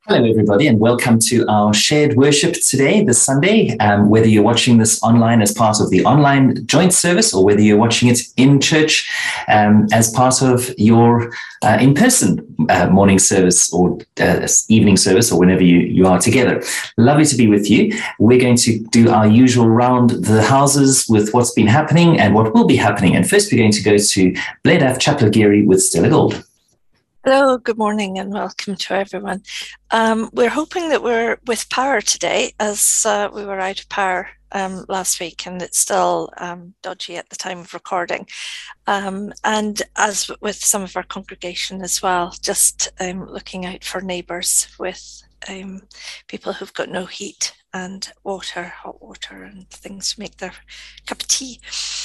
Hello, everybody, and welcome to our shared worship today, this Sunday. Whether you're watching this online as part of the online joint service or whether you're watching it in church as part of your in-person morning service or evening service or whenever you are together. Lovely to be with you. We're going to do our usual round the houses with what's been happening and what will be happening. And first, we're going to go to Bledav Chapelgiri with Stella Gold. Hello, good morning and welcome to everyone. We're hoping that we're with power today as we were out of power last week and it's still dodgy at the time of recording. And as with some of our congregation as well, just looking out for neighbours with people who've got no heat and water, hot water and things to make their cup of tea.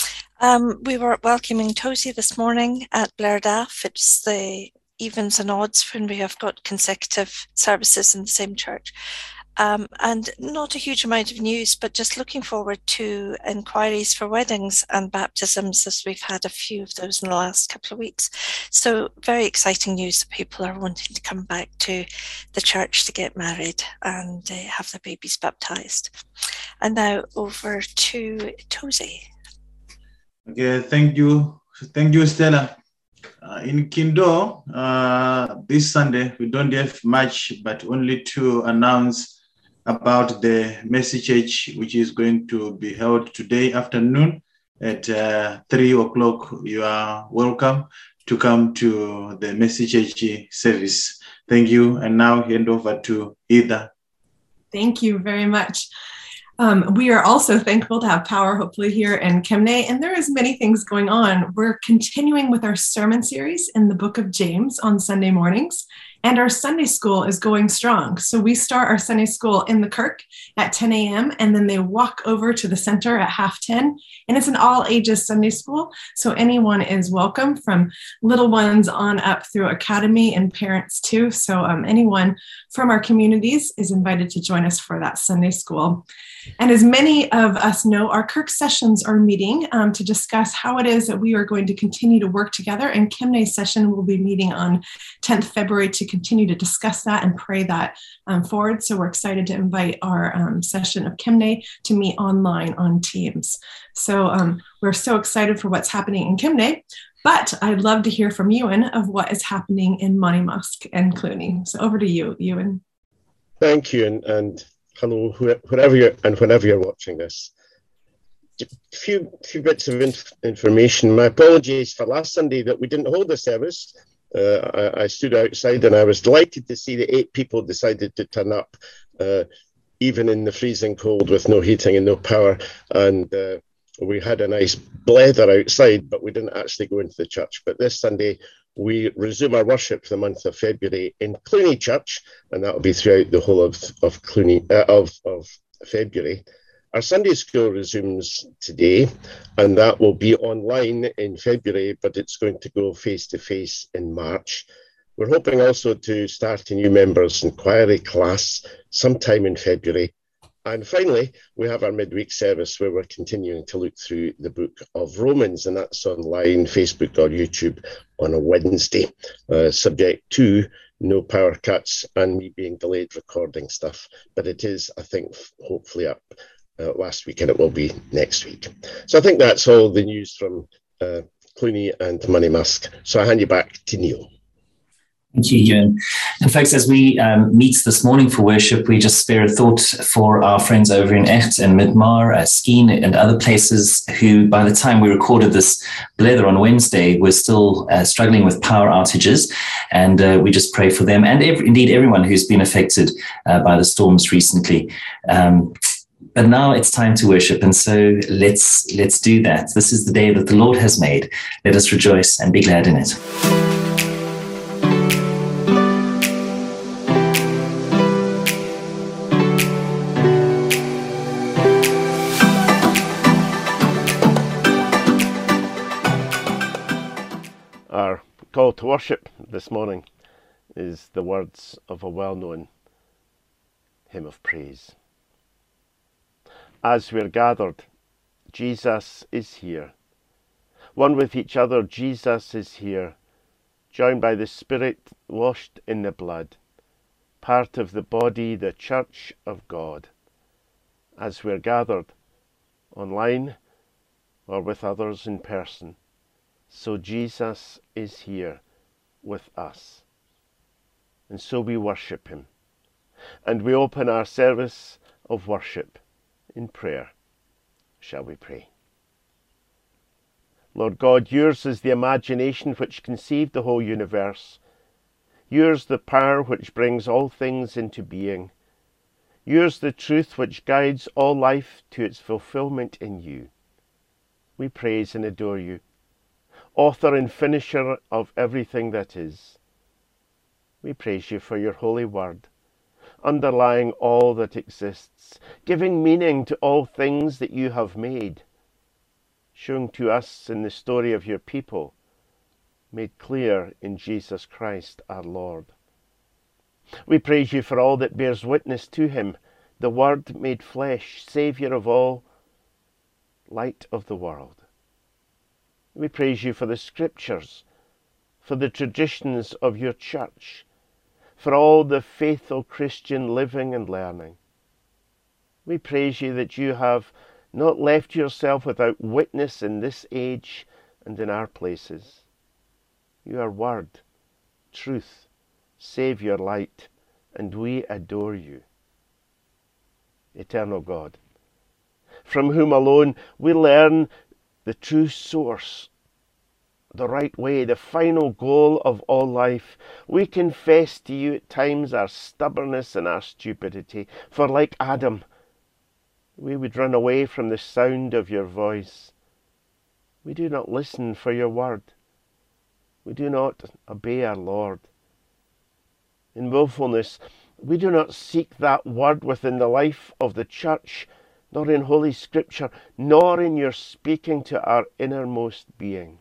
We were welcoming Tosie this morning at Blairdaff. It's the evens and odds when we have got consecutive services in the same church. And not a huge amount of news, but just looking forward to inquiries for weddings and baptisms, as we've had a few of those in the last couple of weeks. So very exciting news that people are wanting to come back to the church to get married and have their babies baptized. And now over to Tosie. Okay, thank you, Stella. In Kindo, this Sunday, we don't have much, but only to announce about the Mercy Church, which is going to be held today afternoon at 3 o'clock. You are welcome to come to the Mercy Church service. Thank you. And now hand over to Ida. Thank you very much. We are also thankful to have power, hopefully, here in Kemnay, and there is many things going on. We're continuing with our sermon series in the book of James on Sunday mornings, and our Sunday school is going strong. So we start our Sunday school in the Kirk at 10 a.m., and then they walk over to the center at 10:30, and it's an all-ages Sunday school, so anyone is welcome from little ones on up through academy and parents too. So anyone from our communities is invited to join us for that Sunday school. And as many of us know, our Kirk sessions are meeting to discuss how it is that we are going to continue to work together. And Kemnay's session will be meeting on 10th February to continue to discuss that and pray that forward. So we're excited to invite our session of Kemnay to meet online on Teams. So we're so excited for what's happening in Kemnay. But I'd love to hear from Ewan of what is happening in Monymusk and Clooney. So over to you, Ewan. Thank you, and hello, wherever you're watching this. A few bits of information. My apologies for last Sunday that we didn't hold a service. I stood outside and I was delighted to see that 8 people decided to turn up, even in the freezing cold with no heating and no power. And we had a nice blether outside, but we didn't actually go into the church. But this Sunday, we resume our worship for the month of February in Clooney Church, and that will be throughout the whole of Clooney of February. Our Sunday school resumes today, and that will be online in February, but it's going to go face-to-face in March. We're hoping also to start a new members' inquiry class sometime in February. And finally, we have our midweek service where we're continuing to look through the book of Romans, and that's online, Facebook or YouTube on a Wednesday, subject to no power cuts and me being delayed recording stuff. But it is, I think, hopefully up last week, and it will be next week. So I think that's all the news from Clooney and Monymusk. So I hand you back to Neil. Thank you, Ewan. And folks, as we meet this morning for worship, we just spare a thought for our friends over in Echt and Midmar, Skeen and other places who, by the time we recorded this blether on Wednesday, were still struggling with power outages. And we just pray for them and indeed everyone who's been affected by the storms recently. But now it's time to worship, and so let's do that. This is the day that the Lord has made. Let us rejoice and be glad in it. Our call to worship this morning is the words of a well-known hymn of praise. As we're gathered, Jesus is here. One with each other, Jesus is here. Joined by the Spirit, washed in the blood. part of the body, the Church of God, as we're gathered online or with others in person. So Jesus is here with us. And so we worship him. And we open our service of worship in prayer. Shall we pray? Lord God, yours is the imagination which conceived the whole universe. Yours the power which brings all things into being. Yours the truth which guides all life to its fulfillment in you. We praise and adore you, author and finisher of everything that is. We praise you for your holy word, underlying all that exists, giving meaning to all things that you have made, showing to us in the story of your people, made clear in Jesus Christ our Lord. We praise you for all that bears witness to him, the Word made flesh, Saviour of all, Light of the world. We praise you for the Scriptures, for the traditions of your Church, for all the faithful Christian living and learning. We praise you that you have not left yourself without witness in this age and in our places. You are Word, truth, Saviour, light, and we adore you. Eternal God, from whom alone we learn the true source, the right way, the final goal of all life, we confess to you at times our stubbornness and our stupidity, for like Adam, we would run away from the sound of your voice. We do not listen for your word. We do not obey our Lord. In willfulness, we do not seek that word within the life of the church, nor in Holy Scripture, nor in your speaking to our innermost being.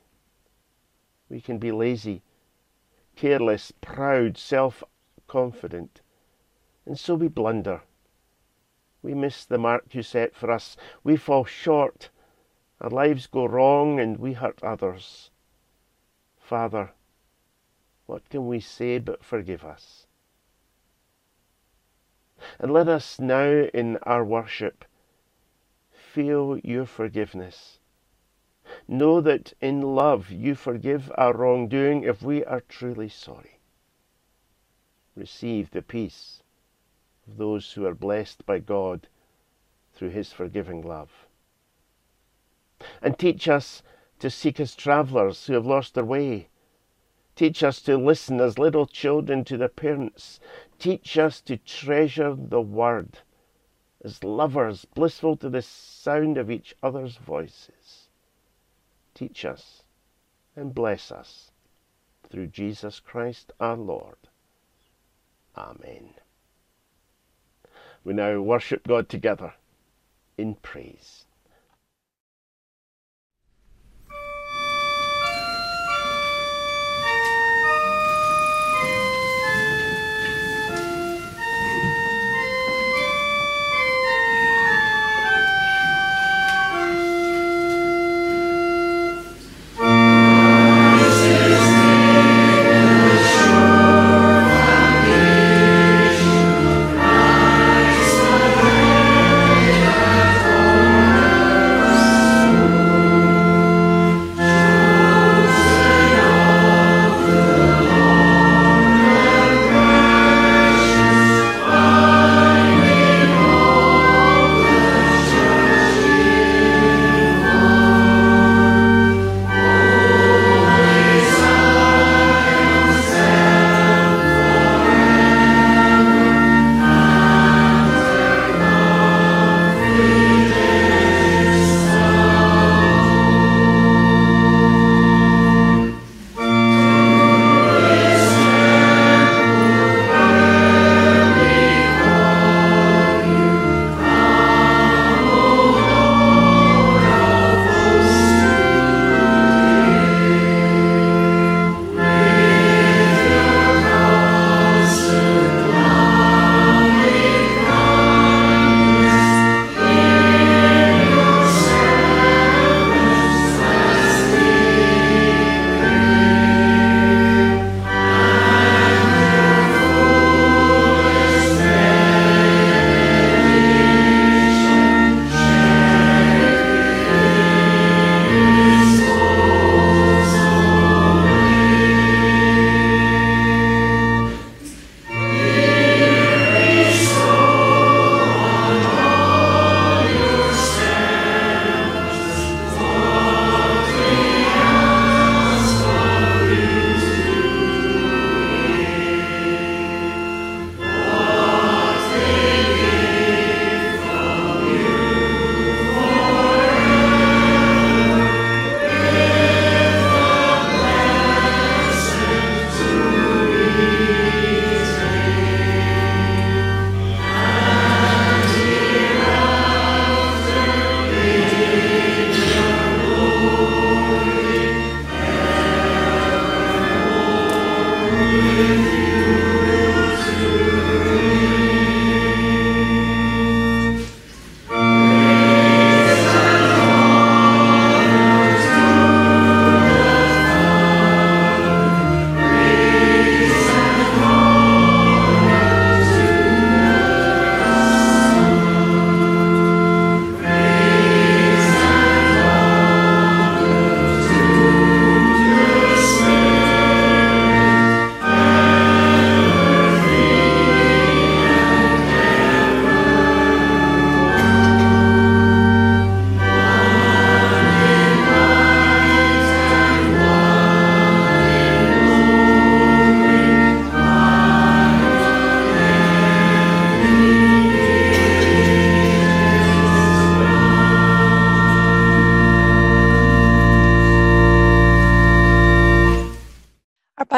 We can be lazy, careless, proud, self-confident, and so we blunder. We miss the mark you set for us. We fall short. Our lives go wrong and we hurt others. Father, what can we say but forgive us? And let us now in our worship feel your forgiveness. Know that in love you forgive our wrongdoing if we are truly sorry. Receive the peace of those who are blessed by God through his forgiving love. And teach us to seek as travellers who have lost their way. Teach us to listen as little children to their parents. Teach us to treasure the word as lovers, blissful to the sound of each other's voices. Teach us and bless us through Jesus Christ our Lord. Amen. We now worship God together in praise. Amen.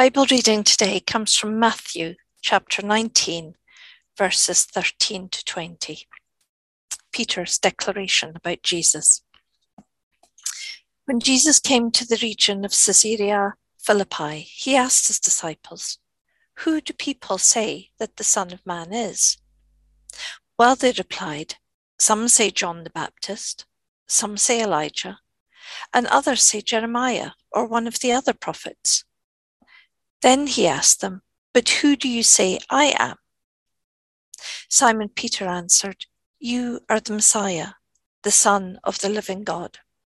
Bible reading today comes from Matthew chapter 19, verses 13 to 20. Peter's declaration about Jesus. When Jesus came to the region of Caesarea Philippi, he asked his disciples, "Who do people say that the Son of Man is?" Well, they replied, "Some say John the Baptist, some say Elijah, and others say Jeremiah or one of the other prophets." Then he asked them, "But who do you say I am?" Simon Peter answered, "You are the Messiah, the Son of the living God."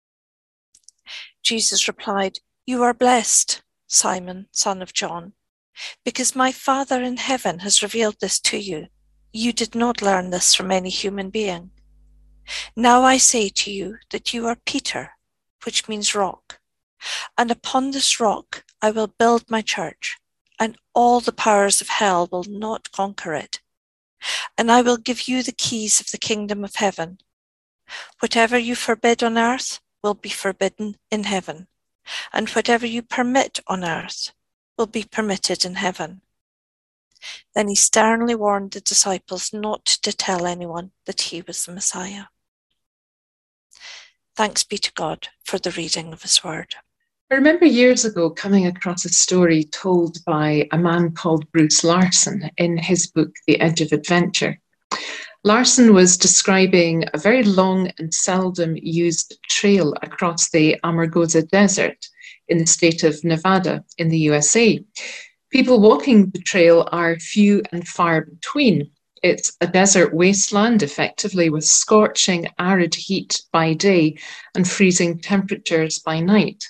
Jesus replied, "You are blessed, Simon, son of John, because my Father in heaven has revealed this to you. You did not learn this from any human being. Now I say to you that you are Peter, which means rock, and upon this rock I will build my church, and all the powers of hell will not conquer it. And I will give you the keys of the kingdom of heaven. Whatever you forbid on earth will be forbidden in heaven, and whatever you permit on earth will be permitted in heaven." Then he sternly warned the disciples not to tell anyone that he was the Messiah. Thanks be to God for the reading of his word. I remember years ago coming across a story told by a man called Bruce Larson in his book, The Edge of Adventure. Larson was describing a very long and seldom used trail across the Amargosa Desert in the state of Nevada in the USA. People walking the trail are few and far between. It's a desert wasteland, effectively, with scorching, arid heat by day and freezing temperatures by night.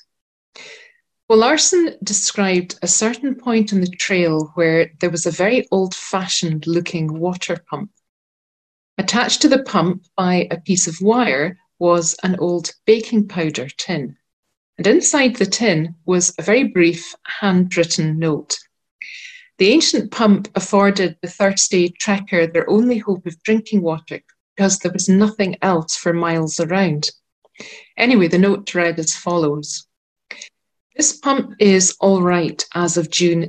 Well, Larson described a certain point in the trail where there was a very old-fashioned looking water pump. Attached to the pump by a piece of wire was an old baking powder tin. And inside the tin was a very brief handwritten note. The ancient pump afforded the thirsty trekker their only hope of drinking water because there was nothing else for miles around. Anyway, the note read as follows. "This pump is all right as of June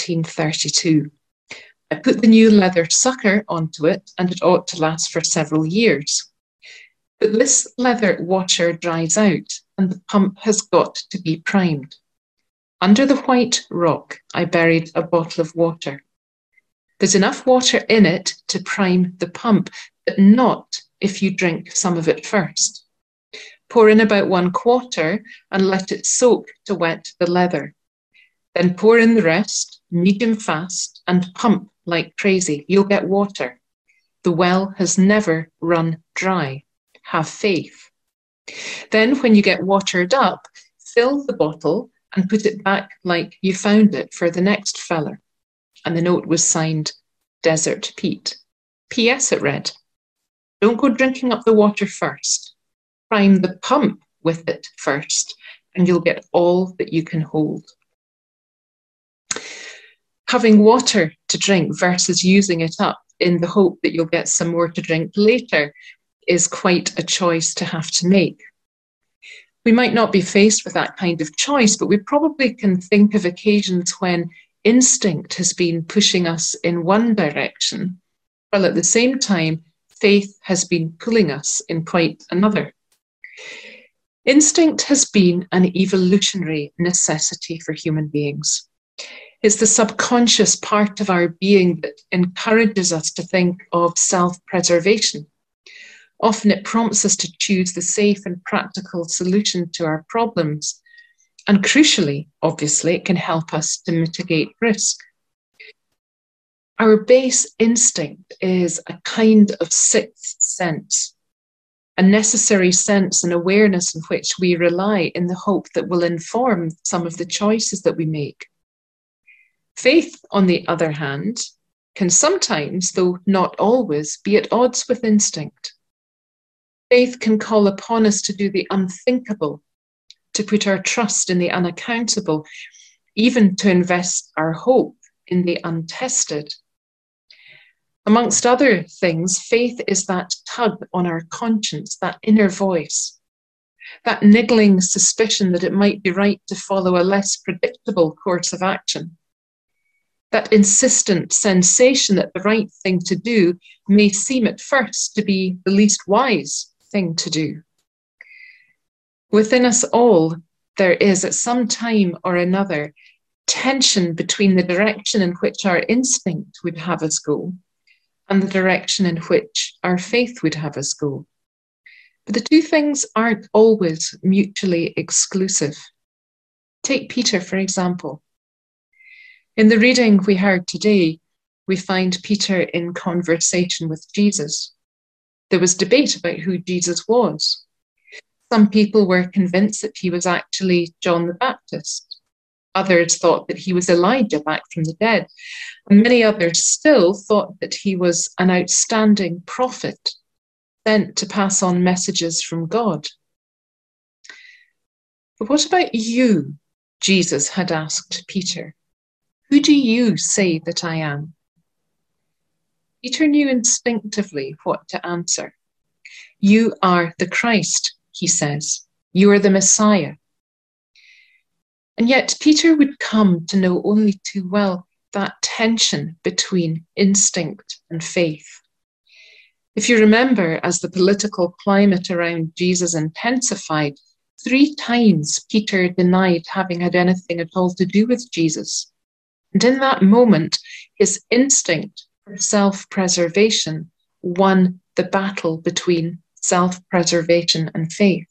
1932. I put the new leather sucker onto it and it ought to last for several years. But this leather washer dries out and the pump has got to be primed. Under the white rock, I buried a bottle of water. There's enough water in it to prime the pump, but not if you drink some of it first. Pour in about 1/4 and let it soak to wet the leather. Then pour in the rest, medium fast, and pump like crazy. You'll get water. The well has never run dry. Have faith. Then when you get watered up, fill the bottle and put it back like you found it for the next fella." And the note was signed Desert Pete. P.S. it read, "Don't go drinking up the water first. Prime the pump with it first, and you'll get all that you can hold." Having water to drink versus using it up in the hope that you'll get some more to drink later is quite a choice to have to make. We might not be faced with that kind of choice, but we probably can think of occasions when instinct has been pushing us in one direction, while at the same time, faith has been pulling us in quite another. Instinct has been an evolutionary necessity for human beings. It's the subconscious part of our being that encourages us to think of self-preservation. Often it prompts us to choose the safe and practical solution to our problems. And crucially, obviously, it can help us to mitigate risk. Our base instinct is a kind of sixth sense, a necessary sense and awareness in which we rely in the hope that will inform some of the choices that we make. Faith, on the other hand, can sometimes, though not always, be at odds with instinct. Faith can call upon us to do the unthinkable, to put our trust in the unaccountable, even to invest our hope in the untested. Amongst other things, faith is that tug on our conscience, that inner voice. that niggling suspicion that it might be right to follow a less predictable course of action, that insistent sensation that the right thing to do may seem at first to be the least wise thing to do. Within us all, there is at some time or another tension between the direction in which our instinct would have us go and the direction in which our faith would have us go. But the two things aren't always mutually exclusive. Take Peter, for example. In the reading we heard today, we find Peter in conversation with Jesus. There was debate about who Jesus was. Some people were convinced that he was actually John the Baptist. Others thought that he was Elijah back from the dead. And many others still thought that he was an outstanding prophet sent to pass on messages from God. But what about you? Jesus had asked Peter. Who do you say that I am? Peter knew instinctively what to answer. You are the Christ, he says. You are the Messiah. And yet Peter would come to know only too well that tension between instinct and faith. If you remember, as the political climate around Jesus intensified, 3 times Peter denied having had anything at all to do with Jesus. And in that moment, his instinct for self-preservation won the battle between self-preservation and faith.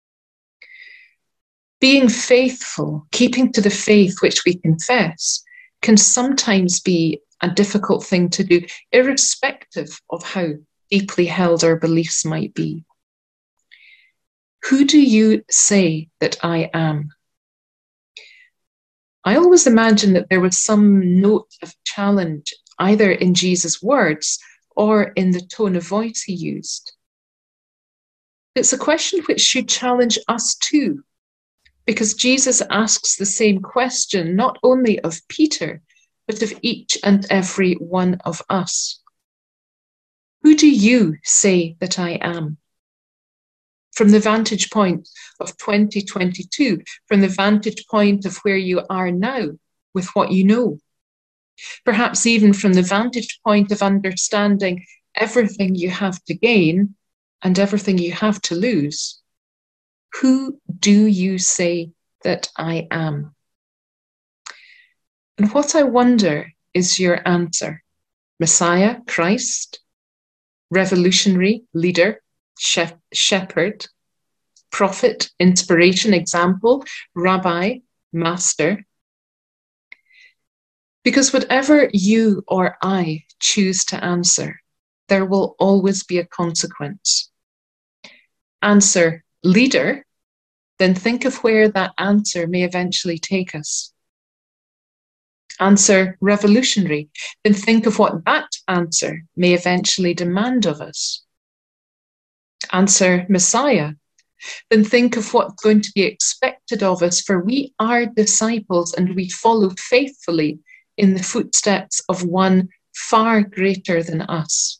Being faithful, keeping to the faith which we confess, can sometimes be a difficult thing to do, irrespective of how deeply held our beliefs might be. Who do you say that I am? I always imagine that there was some note of challenge either in Jesus' words or in the tone of voice he used. It's a question which should challenge us too, because Jesus asks the same question not only of Peter, but of each and every one of us. Who do you say that I am? From the vantage point of 2022, from the vantage point of where you are now with what you know, perhaps even from the vantage point of understanding everything you have to gain and everything you have to lose. Who do you say that I am? And what I wonder is your answer. Messiah, Christ, revolutionary, leader, shepherd, prophet, inspiration, example, rabbi, master. Because whatever you or I choose to answer, there will always be a consequence. Answer leader, then think of where that answer may eventually take us. Answer revolutionary, then think of what that answer may eventually demand of us. Answer Messiah, then think of what's going to be expected of us, for we are disciples and we follow faithfully in the footsteps of one far greater than us.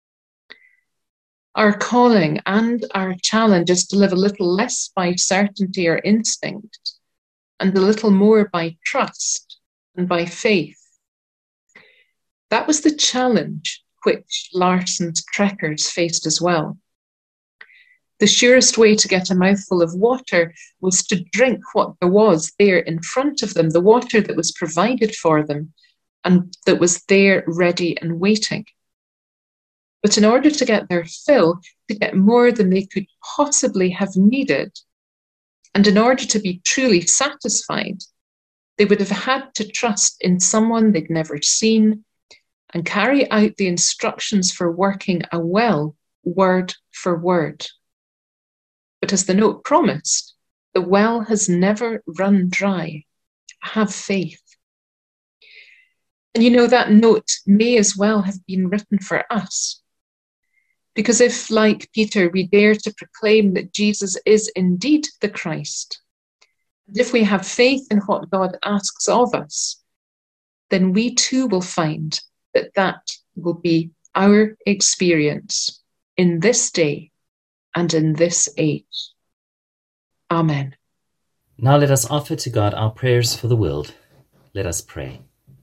Our calling and our challenge is to live a little less by certainty or instinct and a little more by trust and by faith. That was the challenge which Larsen's trekkers faced as well. The surest way to get a mouthful of water was to drink what there was there in front of them, the water that was provided for them and that was there ready and waiting. But in order to get their fill, to get more than they could possibly have needed, and in order to be truly satisfied, they would have had to trust in someone they'd never seen and carry out the instructions for working a well, word for word. But as the note promised, the well has never run dry. Have faith. And you know, that note may as well have been written for us. Because if, like Peter, we dare to proclaim that Jesus is indeed the Christ, and if we have faith in what God asks of us, then we too will find that that will be our experience in this day and in this age. Amen. Now let us offer to God our prayers for the world. Let us pray.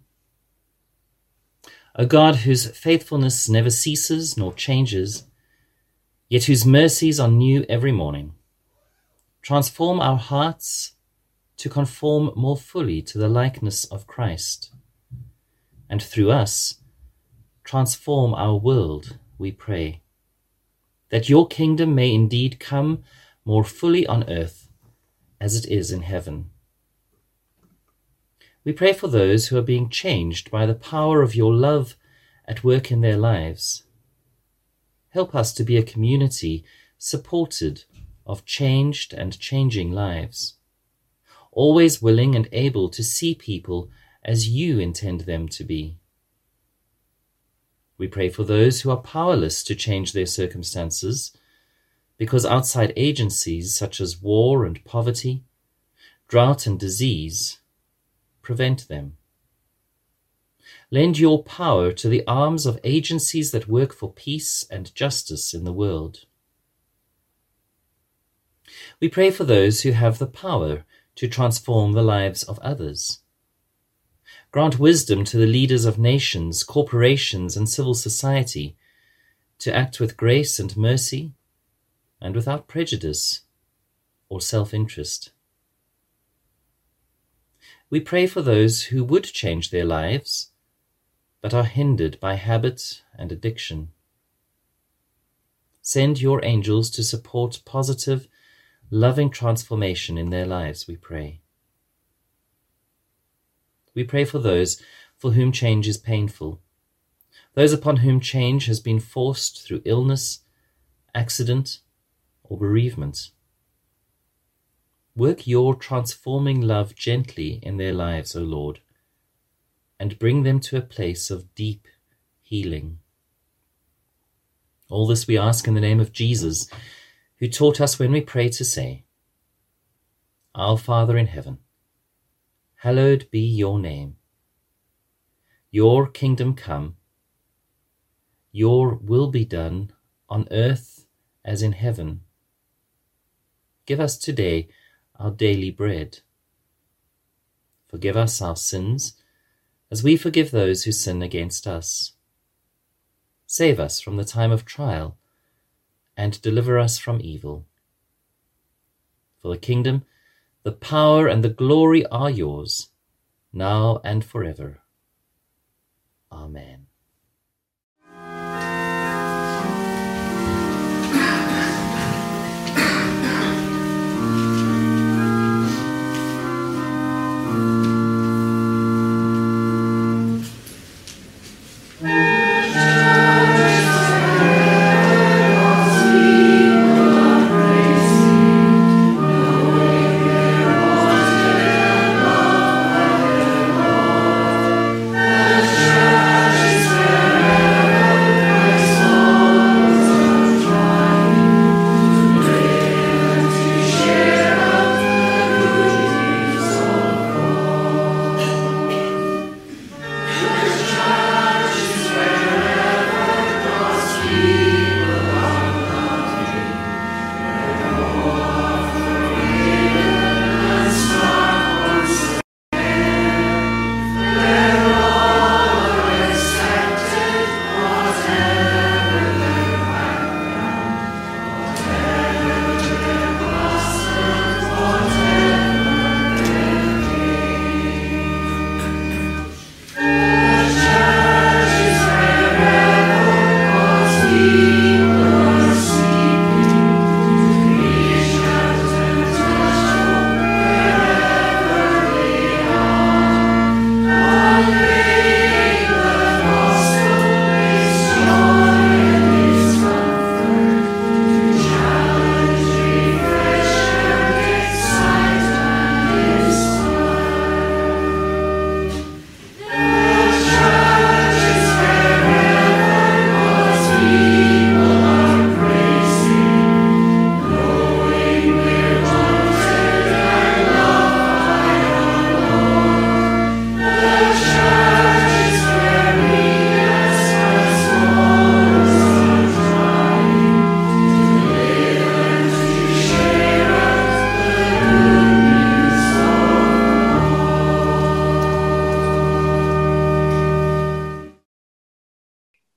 O God, whose faithfulness never ceases nor changes, yet whose mercies are new every morning, transform our hearts to conform more fully to the likeness of Christ, and through us, transform our world, we pray, that your kingdom may indeed come more fully on earth as it is in heaven. We pray for those who are being changed by the power of your love at work in their lives. Help us to be a community supported of changed and changing lives, always willing and able to see people as you intend them to be. We pray for those who are powerless to change their circumstances because outside agencies such as war and poverty, drought and disease prevent them. Lend your power to the arms of agencies that work for peace and justice in the world. We pray for those who have the power to transform the lives of others. Grant wisdom to the leaders of nations, corporations, and civil society to act with grace and mercy and without prejudice or self-interest. We pray for those who would change their lives but are hindered by habit and addiction. Send your angels to support positive, loving transformation in their lives, we pray. We pray for those for whom change is painful, those upon whom change has been forced through illness, accident, or bereavement. Work your transforming love gently in their lives, O Lord, and bring them to a place of deep healing. All this we ask in the name of Jesus, who taught us when we pray to say, Our Father in heaven, hallowed be your name. Your kingdom come, your will be done on earth as in heaven. Give us today our daily bread. Forgive us our sins, as we forgive those who sin against us. Save us from the time of trial, and deliver us from evil. For the kingdom, the power, and the glory are yours, now and forever. Amen. Just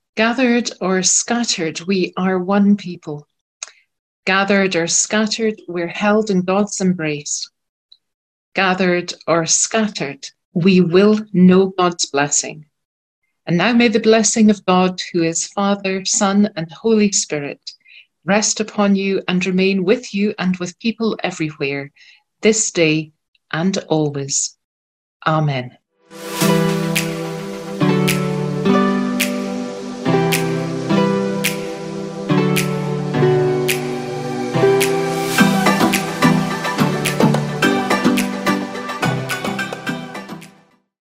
Gathered or scattered, we are one people. Gathered or scattered, we're held in God's embrace. Gathered or scattered, we will know God's blessing. And now may the blessing of God, who is Father, Son, and Holy Spirit, rest upon you and remain with you and with people everywhere, this day and always. Amen.